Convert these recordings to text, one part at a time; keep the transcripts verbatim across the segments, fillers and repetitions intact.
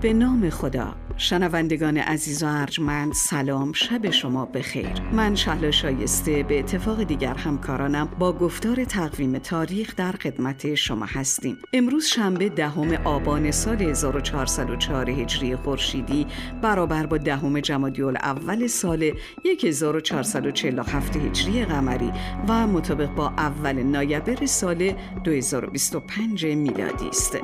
به نام خدا. شنوندگان عزیز و ارجمند، سلام، شب شما بخیر. من شهلا شایسته به اتفاق دیگر همکارانم با گفتار تقویم تاریخ در خدمت شما هستیم. امروز شنبه دهم آبان سال هزار و چهارصد و چهار هجری خورشیدی برابر با دهم جمادی الاول سال هزار و چهارصد و چهل و هفت هجری قمری و مطابق با اول نوامبر سال دو هزار و بیست و پنج میلادی است.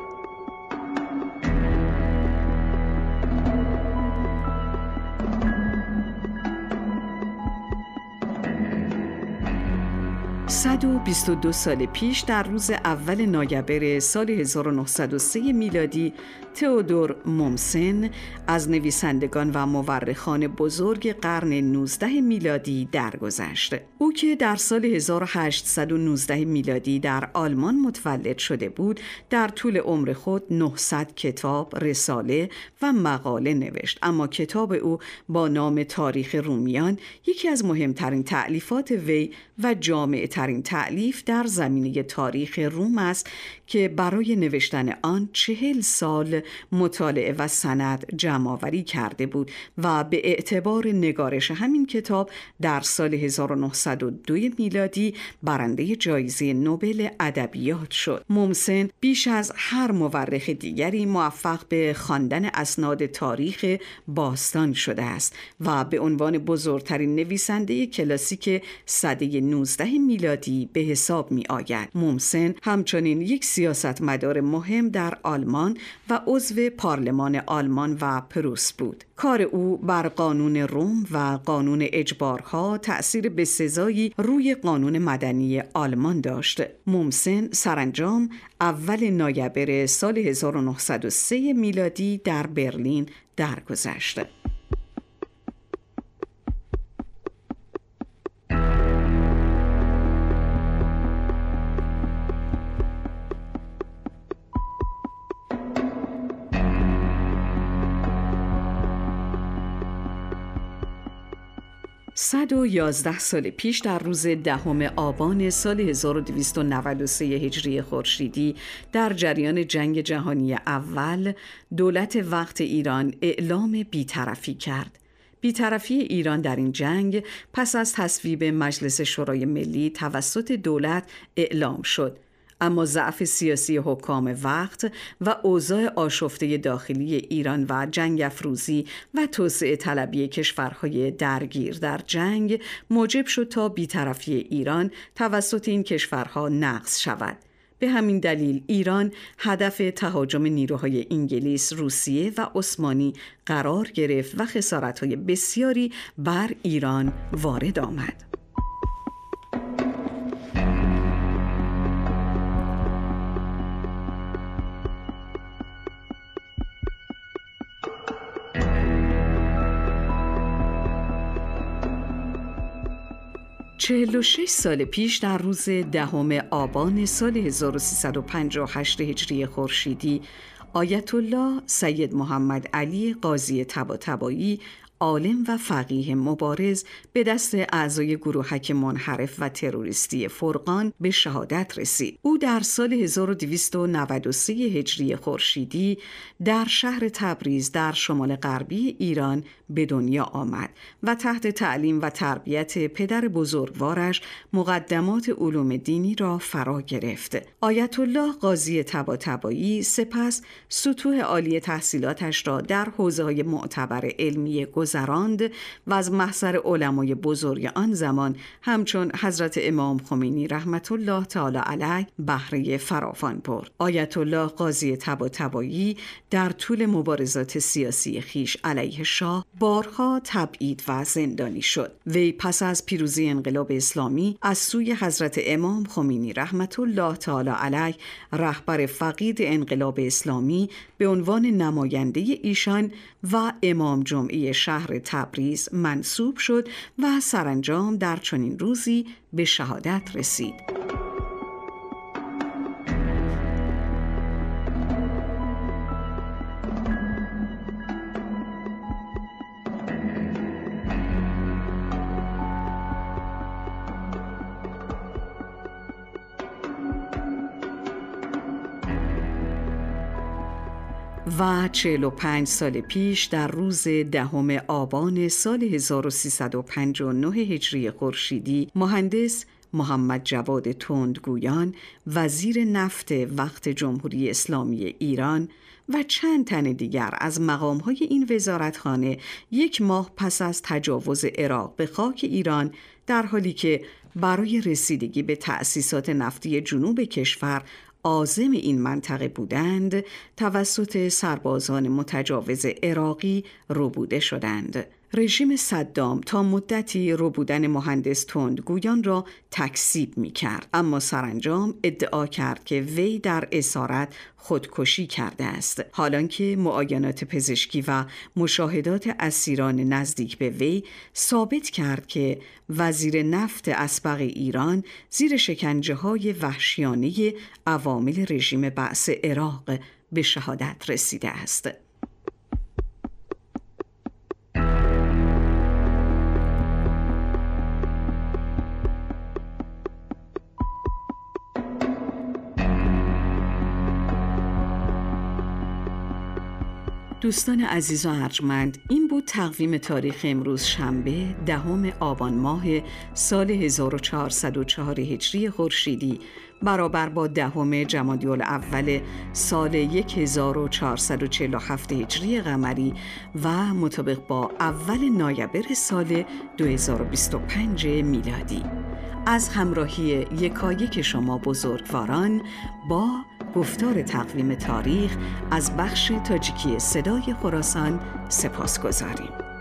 صد و بیست و دو سال پیش در روز اول نوامبر سال هزار و نهصد و سه میلادی تئودور مومسن از نویسندگان و مورخان بزرگ قرن نوزدهم میلادی درگذشت. او که در سال هزار و هشتصد و نوزده میلادی در آلمان متولد شده بود، در طول عمر خود نهصد کتاب، رساله و مقاله نوشت، اما کتاب او با نام تاریخ رومیان یکی از مهمترین تألیفات وی و جامع ترین تألیف در زمینه تاریخ روم است که برای نوشتن آن چهل سال مطالعه و سند جمع‌آوری کرده بود و به اعتبار نگارش همین کتاب در سال هزار و نهصد و دو میلادی برنده جایزه نوبل ادبیات شد. مومسن بیش از هر مورخ دیگری موفق به خواندن اسناد تاریخ باستان شده است و به عنوان بزرگترین نویسنده کلاسیک سده نوزده میلادی به حساب می آید. مومسن همچنین یک سیاستمدار مهم در آلمان و عضو پارلمان آلمان و پروس بود. کار او بر قانون روم و قانون اجبارها تأثیر بسزایی روی قانون مدنی آلمان داشت. مومسن سرانجام اول نوامبر سال هزار و نهصد و سه میلادی در برلین درگذشت. صد و یازده سال پیش در روز دهم آبان سال هزار و دویست و نود و سه هجری خورشیدی در جریان جنگ جهانی اول دولت وقت ایران اعلام بی‌طرفی کرد. بی‌طرفی ایران در این جنگ پس از تصویب مجلس شورای ملی توسط دولت اعلام شد، اما ضعف سیاسی حکام وقت و اوضاع آشفته داخلی ایران و جنگ افروزی و توسعه طلبی کشورهای درگیر در جنگ موجب شد تا بی‌طرفی ایران توسط این کشورها نقض شود. به همین دلیل ایران هدف تهاجم نیروهای انگلیس، روسیه و عثمانی قرار گرفت و خسارت‌های بسیاری بر ایران وارد آمد. چهل و شش سال پیش در روز دهم آبان سال هزار و سیصد و پنجاه و هشت هجری خورشیدی آیت الله سید محمد علی قاضی طباطبایی، عالم و فقیه مبارز، به دست اعضای گروهک منحرف و تروریستی فرقان به شهادت رسید. او در سال هزار و دویست و نود و سه هجری خورشیدی در شهر تبریز در شمال غربی ایران به دنیا آمد و تحت تعلیم و تربیت پدر بزرگوارش مقدمات علوم دینی را فرا گرفت. آیت الله قاضی طباطبایی سپس سطوح عالی تحصیلاتش را در حوزه‌های معتبر علمی گذراند و از محضر علمای بزرگ آن زمان همچون حضرت امام خمینی رحمت الله تعالی علیه بهره فراوان برد. آیت الله قاضی طباطبایی در طول مبارزات سیاسی خیش علیه شاه بارها تبعید و زندانی شد. وی پس از پیروزی انقلاب اسلامی از سوی حضرت امام خمینی رحمت الله تعالی علیه رهبر فقید انقلاب اسلامی به عنوان نماینده ایشان و امام جمعه شهر تبریز منصوب شد و سرانجام در چنین روزی به شهادت رسید. و چهل و پنج سال پیش در روز دهم آبان سال هزار و سیصد و پنجاه و نه هجری خورشیدی مهندس محمد جواد تندگویان وزیر نفت وقت جمهوری اسلامی ایران و چند تن دیگر از مقام‌های این وزارتخانه یک ماه پس از تجاوز عراق به خاک ایران در حالی که برای رسیدگی به تأسیسات نفتی جنوب کشور عازم این منطقه بودند توسط سربازان متجاوز عراقی ربوده شدند. رژیم صدام تا مدتی ربودن مهندس تندگویان را تکذیب می کرد، اما سرانجام ادعا کرد که وی در اسارت خودکشی کرده است، حالانکه معاینات پزشکی و مشاهدات اسیران نزدیک به وی ثابت کرد که وزیر نفت اسبق ایران زیر شکنجه های وحشیانه عوامل رژیم بعث عراق به شهادت رسیده است. دوستان عزیز و ارجمند، این بود تقویم تاریخ امروز شنبه دهم آبان ماه سال هزار و چهارصد و چهار هجری خورشیدی برابر با دهم جمادی الاول سال هزار و چهارصد و چهل و هفت هجری قمری و مطابق با اول نوامبر سال دو هزار و بیست و پنج میلادی. از همراهی یکایک شما بزرگواران با گفتار تقویم تاریخ از بخش تاجیکی صدای خراسان سپاسگزاریم.